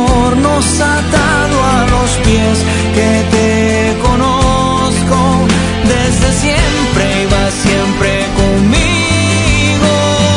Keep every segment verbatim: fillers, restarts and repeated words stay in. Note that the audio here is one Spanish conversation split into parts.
amor nos ha atado a los pies, que te conozco desde siempre y vas siempre conmigo.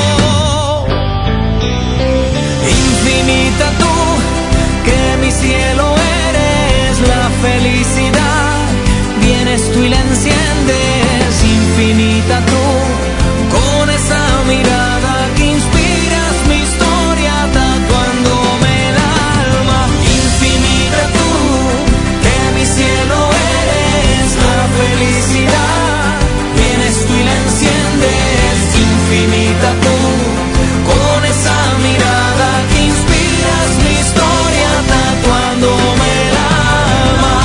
Infinita tú, que mi cielo eres, la felicidad, vienes tú y la enciendes. Infinita tú, con esa mirada que inspiras mi historia, tatuándome el alma. Infinita tú, que mi cielo eres, la felicidad, vienes tú y la enciendes. Infinita tú, con esa mirada que inspiras mi historia, tatuándome el alma.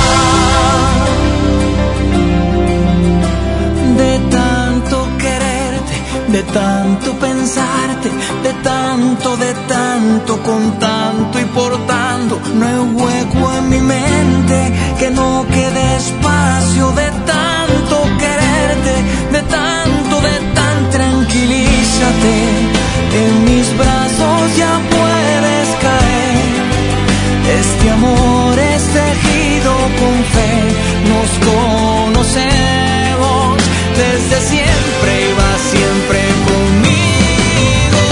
De tanto quererte, de tanto pensarte, de tanto, de tanto, con tanto y por tanto, no hay hueco en mi mente que no quede espacio. De tanto quererte, de tanto, de tan, tranquilízate, en mis brazos ya puedes caer. Este amor es tejido con fe, nos conocemos desde siempre y vas siempre conmigo.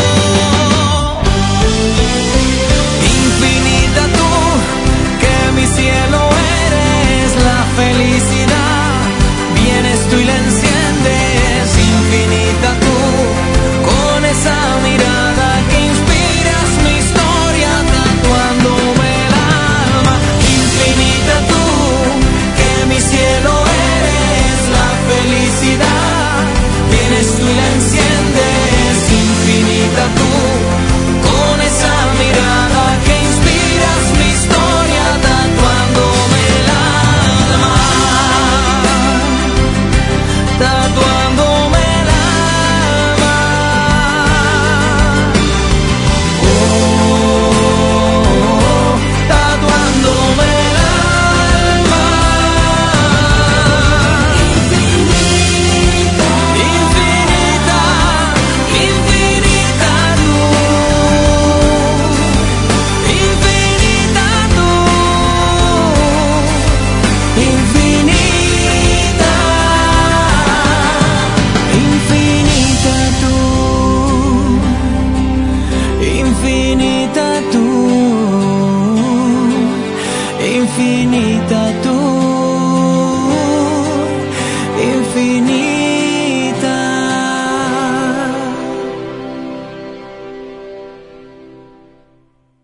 Infinita tú, que mi cielo eres, la felicidad, vienes tú y la enciendes. Infinita tú, con esa mirada que inspiras mi historia, tatuándome el alma. Infinita tú, que mi cielo eres, la felicidad, vienes tú y la enciendes. Infinita tú, con esa mirada que inspiras mi historia, tatuándome el alma, tatuándome el alma. Oh, tatuándome el alma. Infinita, infinita tú, infinita tú, infinita, infinita tú, infinita tú, infinita.